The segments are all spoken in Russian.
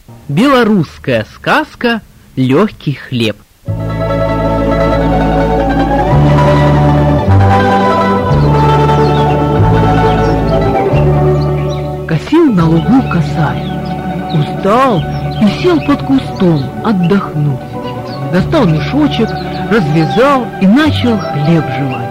Белорусская сказка «Легкий хлеб». Косил на лугу косарь. Устал и сел под кустом отдохнуть. Достал мешочек, развязал и начал хлеб жевать.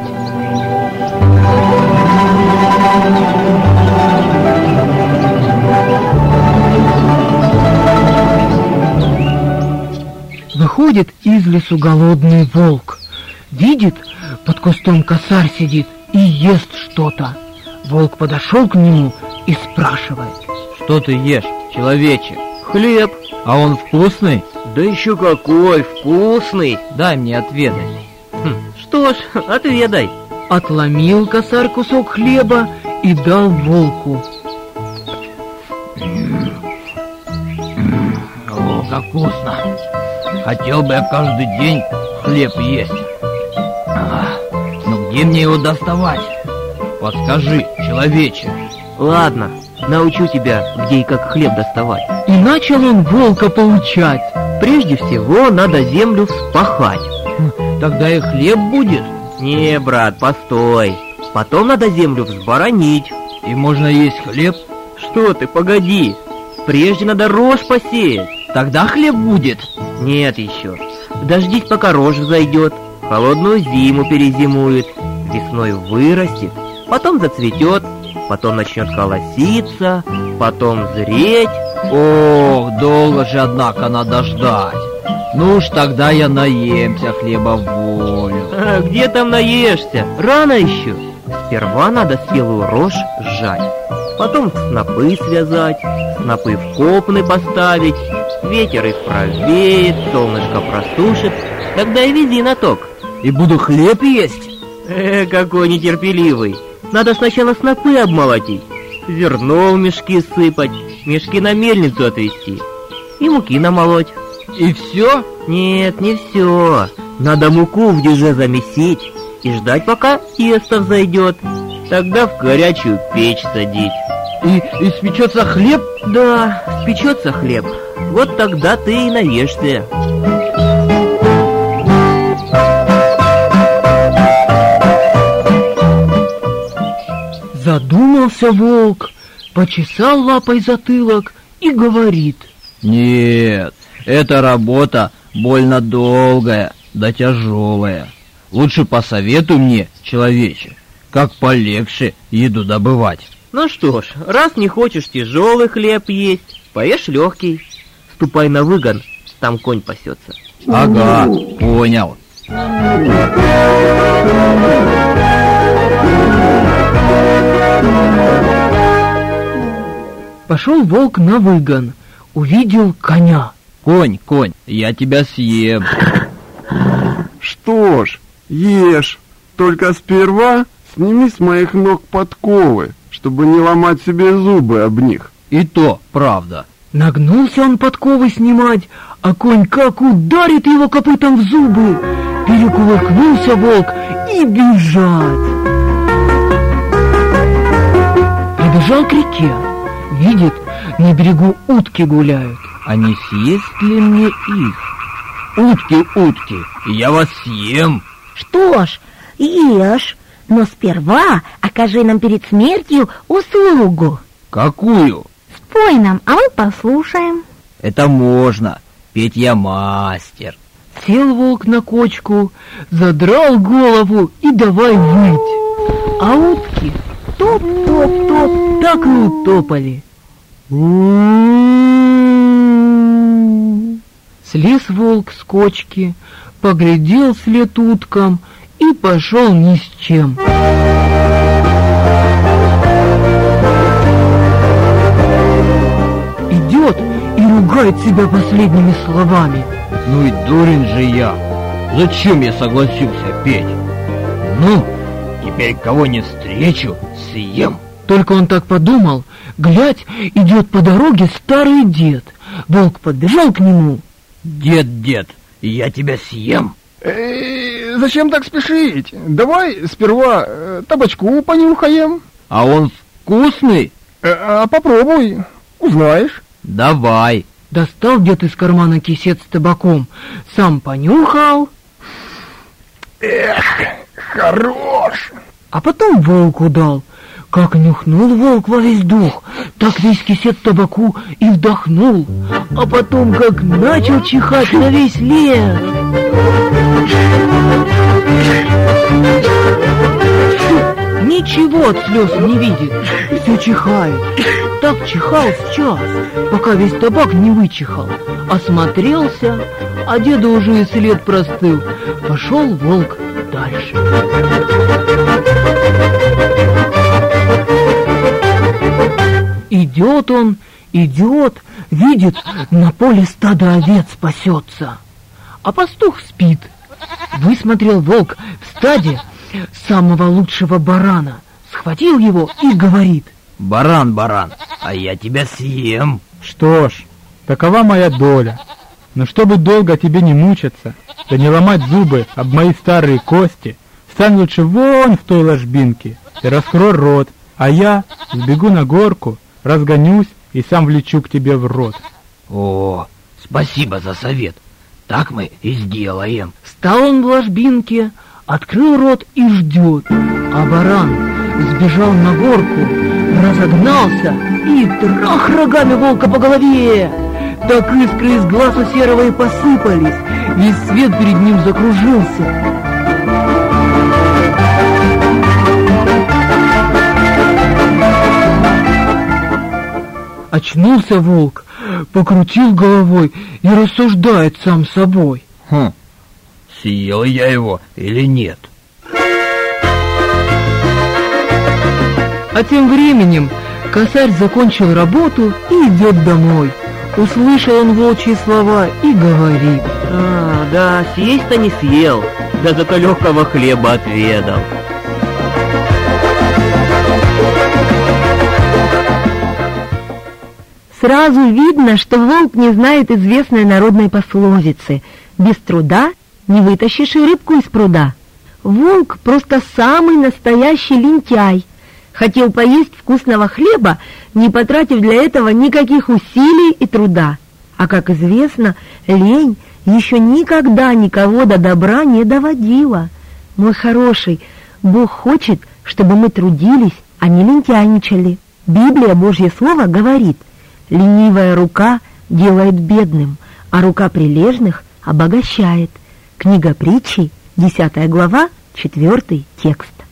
Выходит из лесу голодный волк. Видит, под кустом косарь сидит и ест что-то. Волк подошел к нему и спрашивает: что ты ешь, человече? Хлеб. А он вкусный? Да еще какой вкусный. Дай мне отведать. Что ж, отведай. Отломил косарь кусок хлеба и дал волку. О, как вкусно. Хотел бы я каждый день хлеб есть. Но где мне его доставать? Подскажи, человече. Ладно, научу тебя, где и как хлеб доставать. И начал он волка поучать. Прежде всего надо землю вспахать. Тогда и хлеб будет? Не, брат, постой. Потом надо землю взборонить. И можно есть хлеб? Что ты, погоди. Прежде надо рожь посеять. Тогда хлеб будет? Нет еще. Дождись, пока рожь взойдет. Холодную зиму перезимует. Весной вырастет. Потом зацветет. Потом начнет колоситься. Потом зреть. Ох, долго же, однако, надо ждать. Ну уж тогда я наемся хлеба в волю. Где там наешься? Рано еще. Сперва надо спелую рожь сжать. Потом снопы связать. Снопы в копны поставить. Ветер их провеет, солнышко просушит. Тогда и вези на ток. И буду хлеб есть? Какой нетерпеливый. Надо сначала снопы обмолотить, зерно в мешки сыпать, мешки на мельницу отвезти и муки намолоть. И все? Нет, не все. Надо муку в деже замесить и ждать, пока тесто взойдет. Тогда в горячую печь садить. И спечется хлеб? Да, спечется хлеб. Вот тогда ты и наешься. Задумался волк, почесал лапой затылок и говорит: нет, эта работа больно долгая да тяжелая. Лучше посоветуй мне, человече, как полегче еду добывать. Ну что ж, раз не хочешь тяжелый хлеб есть, поешь легкий. Ступай на выгон, там конь пасется. Ага, понял. Пошел волк на выгон, увидел коня. Конь, я тебя съем. Что ж, ешь, только сперва сними с моих ног подковы, чтобы не ломать себе зубы об них. И то правда. Нагнулся он подковы снимать, а конь как ударит его копытом в зубы. Перекувыркнулся волк и бежать. Прибежал к реке. Видит, на берегу утки гуляют. А не съесть ли мне их? Утки, я вас съем. Что ж, ешь, но сперва окажи нам перед смертью услугу. Какую? Спой нам, а мы послушаем. Это можно, петь я мастер. Сел волк на кочку, задрал голову и давай выть. А утки топ-топ-топ, так и утопали. Слез волк с кочки, поглядел вслед уткам и пошел ни с чем. Идет и ругает себя последними словами. Ну и дурень же я. Зачем я согласился петь? Ну, теперь кого не встречу, съем. Только он так подумал, глядь, идет по дороге старый дед. Волк подбежал к нему. Дед, я тебя съем. Зачем так спешить? Давай сперва табачку понюхаем. А он вкусный? Попробуй, узнаешь. Давай, Достал дед из кармана кисет с табаком, сам понюхал. Эх, хорош! А потом волку дал. Как нюхнул волк во весь дух, так весь кисет табаку и вдохнул. А потом как начал чихать на весь лес. Ничего от слез не видит, все чихает. Так чихал в час, пока весь табак не вычихал. Осмотрелся, а деду уже и след простыл. Пошел волк дальше. Идет он, идет, видит, на поле стадо овец пасется. А пастух спит. Высмотрел волк в стаде самого лучшего барана, схватил его и говорит: Баран, баран, а я тебя съем. Что ж, такова моя доля. Но чтобы долго тебе не мучиться, да не ломать зубы об мои старые кости, стань лучше вон в той ложбинке и раскрой рот, а я сбегу на горку, разгонюсь и сам влечу к тебе в рот. О, спасибо за совет. Так мы и сделаем. Стал он в ложбинке, открыл рот и ждет. А баран сбежал на горку, разогнался и трах рогами волка по голове. Так искры из глаз у серого и посыпались, весь свет перед ним закружился. Очнулся волк, покрутил головой и рассуждает сам собой. Съел я его или нет? А тем временем косарь закончил работу и идет домой. Услышал он волчьи слова и говорит: Да, съесть-то не съел, да зато легкого хлеба отведал. Сразу видно, что волк не знает известной народной пословицы: без труда не вытащишь и рыбку из пруда. Волк просто самый настоящий лентяй. Хотел поесть вкусного хлеба, не потратив для этого никаких усилий и труда. А как известно, лень еще никогда никого до добра не доводила. Мой хороший, Бог хочет, чтобы мы трудились, а не лентяйничали. Библия, Божье Слово, говорит: ленивая рука делает бедным, а рука прилежных обогащает. Книга Притчей, 10 глава, 4 текст.